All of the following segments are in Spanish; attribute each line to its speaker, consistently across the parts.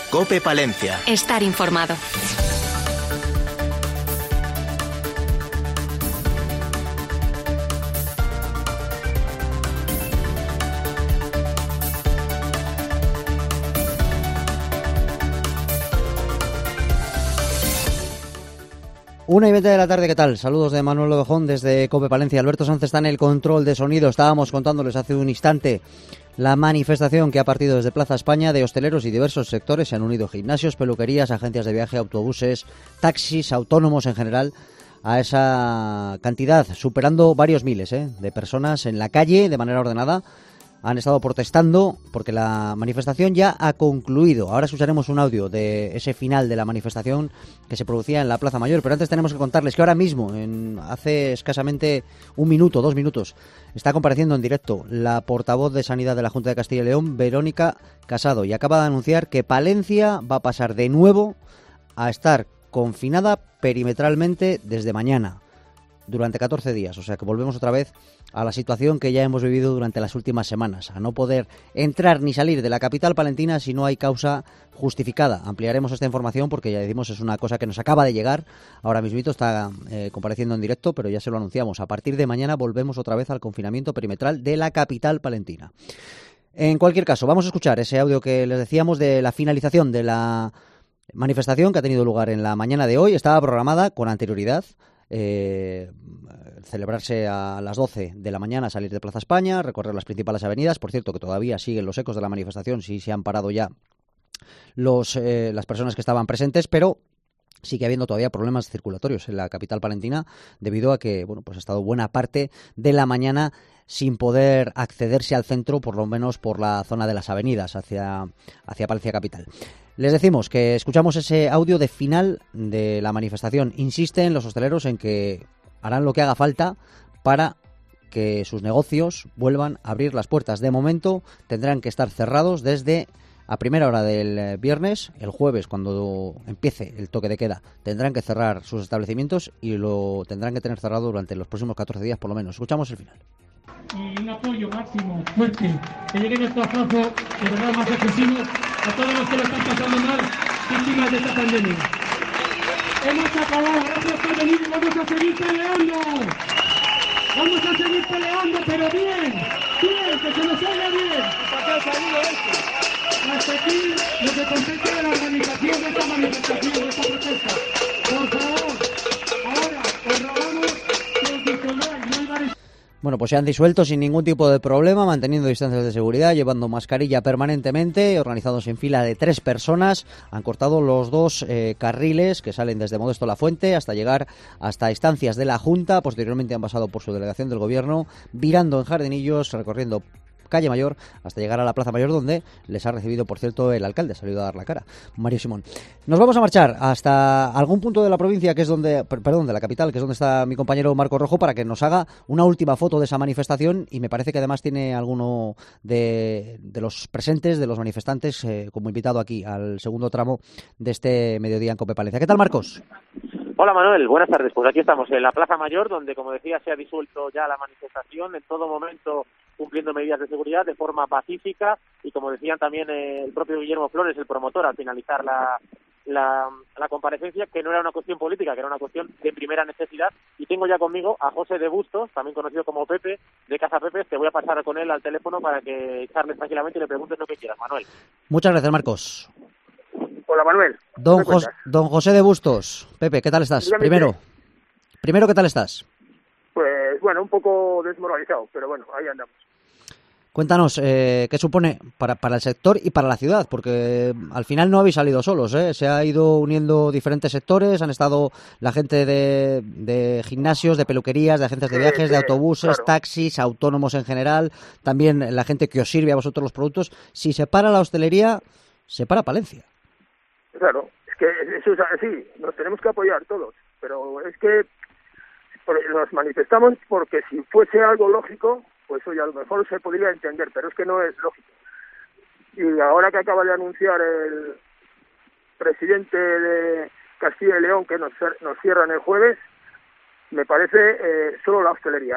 Speaker 1: COPE Palencia.
Speaker 2: Estar informado.
Speaker 3: Una y 20 de la tarde, ¿qué tal? Saludos de Manuel Ovejón desde COPE Palencia. Alberto Sánchez está en el control de sonido. Estábamos contándoles hace un instante la manifestación que ha partido desde Plaza España de hosteleros y diversos sectores. Se han unido gimnasios, peluquerías, agencias de viaje, autobuses, taxis, autónomos en general, a esa cantidad, superando varios miles de personas en la calle de manera ordenada. Han estado protestando porque la manifestación ya ha concluido. Ahora escucharemos un audio de ese final de la manifestación que se producía en la Plaza Mayor, pero antes tenemos que contarles que ahora mismo, hace escasamente 1 minuto, 2 minutos, está compareciendo en directo la portavoz de Sanidad de la Junta de Castilla y León, Verónica Casado, y acaba de anunciar que Palencia va a pasar de nuevo a estar confinada perimetralmente desde mañana, durante 14 días, o sea que volvemos otra vez a la situación que ya hemos vivido durante las últimas semanas, a no poder entrar ni salir de la capital palentina si no hay causa justificada. Ampliaremos esta información porque ya decimos es una cosa que nos acaba de llegar, ahora mismito está compareciendo en directo, pero ya se lo anunciamos, a partir de mañana volvemos otra vez al confinamiento perimetral de la capital palentina. En cualquier caso, vamos a escuchar ese audio que les decíamos de la finalización de la manifestación que ha tenido lugar en la mañana de hoy. Estaba programada con anterioridad, celebrarse a las 12 de la mañana, salir de Plaza España, recorrer las principales avenidas. Por cierto, que todavía siguen los ecos de la manifestación, sí se han parado ya las personas que estaban presentes, pero sigue habiendo todavía problemas circulatorios en la capital palentina debido a que ha estado buena parte de la mañana sin poder accederse al centro, por lo menos por la zona de las avenidas hacia Palencia capital. Les decimos que escuchamos ese audio de final de la manifestación. Insisten los hosteleros en que harán lo que haga falta para que sus negocios vuelvan a abrir las puertas. De momento tendrán que estar cerrados desde a primera hora del viernes. El jueves, cuando empiece el toque de queda, tendrán que cerrar sus establecimientos y lo tendrán que tener cerrado durante los próximos 14 días por lo menos. Escuchamos el final.
Speaker 4: Y un apoyo máximo, fuerte, que lleguen estos plazos de verdad más excesivos a todos los que lo están pasando mal, víctimas de esta pandemia. Hemos acabado, gracias por venir y vamos a seguir peleando. Vamos a seguir peleando, pero bien, que se nos salga bien. Hasta aquí lo que contesta de la organización de esta manifestación, de esta protesta. Por favor, ahora os rogamos que os disolváis, no hay bares.
Speaker 3: Bueno, pues se han disuelto sin ningún tipo de problema, manteniendo distancias de seguridad, llevando mascarilla permanentemente, organizados en fila de 3 personas. Han cortado los 2 carriles que salen desde Modesto La Fuente hasta llegar hasta instancias de la Junta. Posteriormente han pasado por su delegación del Gobierno, virando en Jardinillos, recorriendo Calle Mayor hasta llegar a la Plaza Mayor, donde les ha recibido, por cierto, el alcalde. Ha salido a dar la cara, Mario Simón. Nos vamos a marchar hasta algún punto de la provincia, que es de la capital, que es donde está mi compañero Marco Rojo, para que nos haga una última foto de esa manifestación, y me parece que además tiene alguno de los presentes, de los manifestantes, como invitado aquí al segundo tramo de este mediodía en COPE Palencia. ¿Qué tal, Marcos?
Speaker 5: Hola Manuel, buenas tardes. Pues aquí estamos en la Plaza Mayor, donde, como decía, se ha disuelto ya la manifestación, en todo momento cumpliendo medidas de seguridad de forma pacífica, y como decían también el propio Guillermo Flores, el promotor, al finalizar la comparecencia, que no era una cuestión política, que era una cuestión de primera necesidad. Y tengo ya conmigo a José de Bustos, también conocido como Pepe, de Casa Pepe. Te voy a pasar con él al teléfono para que charles tranquilamente y le preguntes lo que quieras, Manuel.
Speaker 3: Muchas gracias, Marcos.
Speaker 6: Hola, Manuel.
Speaker 3: Don José de Bustos. Pepe, ¿qué tal estás? Primero, ¿qué tal estás?
Speaker 6: Pues bueno, un poco desmoralizado, pero bueno, ahí andamos.
Speaker 3: Cuéntanos, ¿qué supone para el sector y para la ciudad? Porque al final no habéis salido solos, ¿eh? Se ha ido uniendo diferentes sectores, han estado la gente de gimnasios, de peluquerías, de agencias de viajes, de autobuses, claro, taxis, autónomos en general, también la gente que os sirve a vosotros los productos. Si se para la hostelería, se para Palencia.
Speaker 6: Claro, es que eso es así, nos tenemos que apoyar todos, pero es que nos manifestamos porque si fuese algo lógico, pues oye, a lo mejor se podría entender, pero es que no es lógico. Y ahora que acaba de anunciar el presidente de Castilla y León que nos cierran el jueves, me parece solo la hostelería,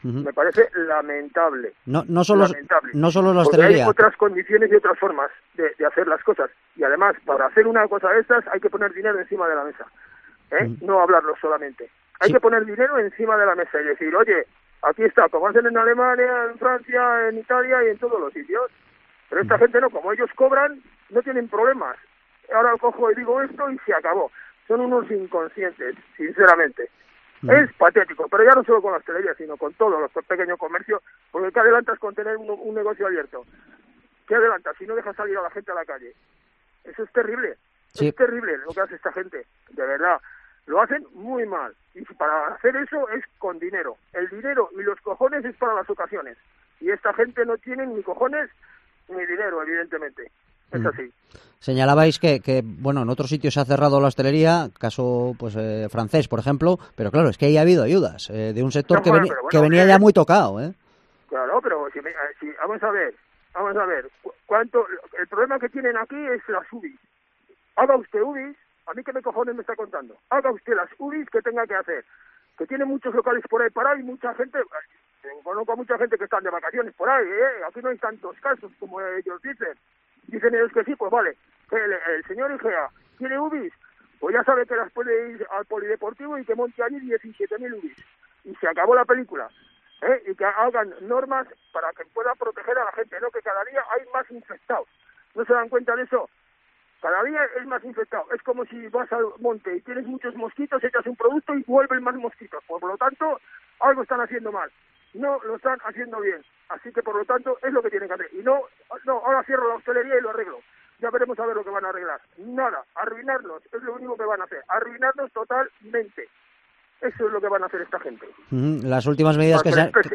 Speaker 6: Me parece lamentable.
Speaker 3: No solo la
Speaker 6: Porque hay
Speaker 3: hostelería.
Speaker 6: otras condiciones y otras formas de hacer las cosas. Y además, para hacer una cosa de estas hay que poner dinero encima de la mesa. No hablarlo solamente. Hay que poner dinero encima de la mesa y decir, oye, aquí está, como hacen en Alemania, en Francia, en Italia y en todos los sitios. Pero esta gente no, como ellos cobran, no tienen problemas. Ahora cojo y digo esto y se acabó. Son unos inconscientes, sinceramente. Es patético, pero ya no solo con la hostelería, sino con todos los pequeños comercios, porque ¿qué adelantas con tener un negocio abierto? ¿Qué adelantas si no dejas salir a la gente a la calle? Eso es terrible, es terrible lo que hace esta gente, de verdad. Lo hacen muy mal, y para hacer eso es con dinero. El dinero y los cojones es para las ocasiones, y esta gente no tiene ni cojones ni dinero, evidentemente. Es así.
Speaker 3: Señalabais que bueno, en otros sitios se ha cerrado la hostelería, caso pues francés, por ejemplo, pero claro, es que ahí ha habido ayudas de un sector que venía ya muy tocado, ¿eh?
Speaker 6: Claro, pero vamos a ver, cuánto el problema que tienen aquí es las UBIs. Haga usted UBIs, a mí qué me cojones me está contando. Haga usted las UBIs que tenga que hacer, que tiene muchos locales por ahí parados y mucha gente, conozco a mucha gente que están de vacaciones por ahí, aquí no hay tantos casos como ellos dicen. Dicen ellos que sí, pues vale, que el señor Igea quiere UBIs, pues ya sabe que las puede ir al polideportivo y que monte allí 17.000 UBIs. Y se acabó la película. Y que hagan normas para que pueda proteger a la gente, no que cada día hay más infectados. ¿No se dan cuenta de eso? Cada día es más infectado. Es como si vas al monte y tienes muchos mosquitos, echas un producto y vuelven más mosquitos. Por lo tanto, algo están haciendo mal. No lo están haciendo bien. Así que, por lo tanto, es lo que tienen que hacer. Y no, ahora cierro la hostelería y lo arreglo. Ya veremos a ver lo que van a arreglar. Nada, arruinarnos, es lo único que van a hacer. Arruinarnos totalmente. Eso es lo que van a hacer esta gente.
Speaker 3: Las últimas medidas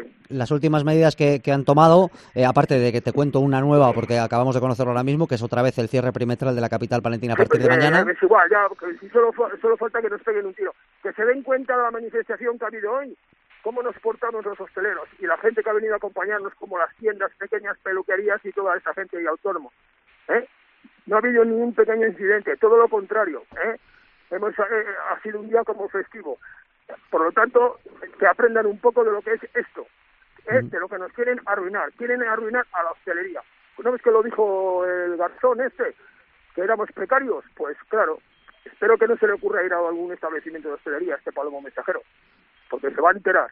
Speaker 3: que han tomado, aparte de que te cuento una nueva, porque acabamos de conocerlo ahora mismo, que es otra vez el cierre perimetral de la capital palentina a partir de mañana.
Speaker 6: Es igual, ya, si solo falta que nos peguen un tiro. Que se den cuenta de la manifestación que ha habido hoy, cómo nos portamos los hosteleros y la gente que ha venido a acompañarnos, como las tiendas, pequeñas peluquerías y toda esa gente y autónomos. No ha habido ningún pequeño incidente, todo lo contrario. Ha sido un día como festivo. Por lo tanto, que aprendan un poco de lo que es esto, de lo que nos quieren arruinar a la hostelería. ¿No ves que lo dijo el garzón que éramos precarios? Pues claro, espero que no se le ocurra ir a algún establecimiento de hostelería a este palomo mensajero, porque se va a enterar.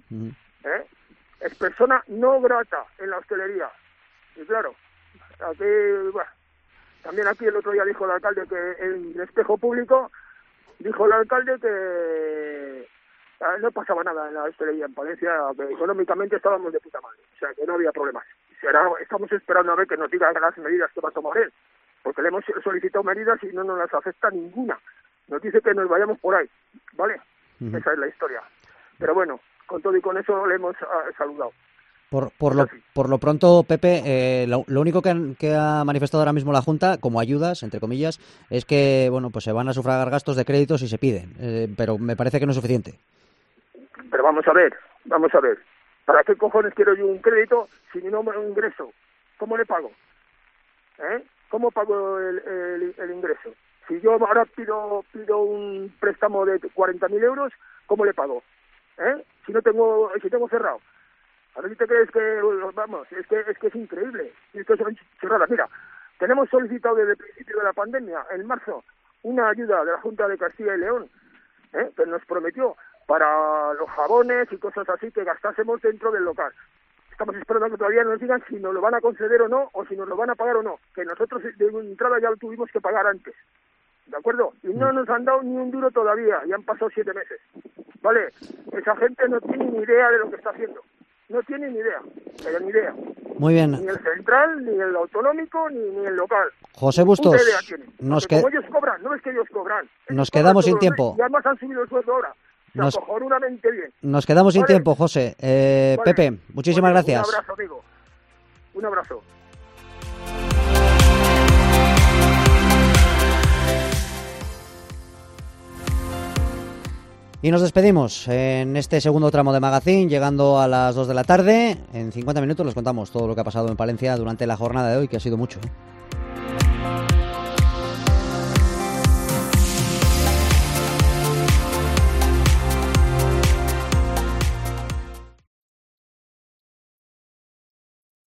Speaker 6: Es persona no grata en la hostelería. Y claro, aquí, bueno, también aquí el otro día dijo el alcalde que en el espejo público dijo el alcalde que no pasaba nada en la hostelería en Palencia, que económicamente estábamos de puta madre, o sea que no había problemas. Estamos esperando a ver que nos diga las medidas que va a tomar él, porque le hemos solicitado medidas y no nos las acepta ninguna. Nos dice que nos vayamos por ahí, ¿vale? Esa es la historia. Pero bueno, con todo y con eso le hemos saludado.
Speaker 3: Por lo pronto, Pepe, lo único que ha manifestado ahora mismo la Junta, como ayudas, entre comillas, es que bueno, pues se van a sufragar gastos de créditos si se piden, pero me parece que no es suficiente.
Speaker 6: Pero vamos a ver. ¿Para qué cojones quiero yo un crédito si no me ingreso? ¿Cómo le pago? ¿Cómo pago el ingreso? Si yo ahora pido un préstamo de 40.000 euros, ¿cómo le pago? Si tengo cerrado. A ver si te crees que, vamos, es que es increíble. Esto son chorradas. Mira, tenemos solicitado desde el principio de la pandemia, en marzo, una ayuda de la Junta de Castilla y León, que nos prometió para los jabones y cosas así que gastásemos dentro del local. Estamos esperando que todavía nos digan si nos lo van a conceder o no, o si nos lo van a pagar o no, que nosotros de entrada ya lo tuvimos que pagar antes. ¿De acuerdo? Y no nos han dado ni un duro todavía, y han pasado 7 meses. ¿Vale? Esa gente no tiene ni idea de lo que está haciendo. No tiene ni idea, pero ni idea.
Speaker 3: Muy bien.
Speaker 6: Ni el central, ni el autonómico, ni el local.
Speaker 3: José Bustos,
Speaker 6: como ellos cobran, no es que ellos cobran.
Speaker 3: Nos quedamos sin tiempo.
Speaker 6: Y además han subido el sueldo ahora. Cojonudamente bien.
Speaker 3: Nos quedamos sin tiempo, José. Vale. Pepe, muchísimas gracias.
Speaker 6: Un abrazo, amigo. Un abrazo.
Speaker 3: Y nos despedimos en este segundo tramo de Magazine, llegando a las 2 de la tarde. En 50 minutos les contamos todo lo que ha pasado en Palencia durante la jornada de hoy, que ha sido mucho.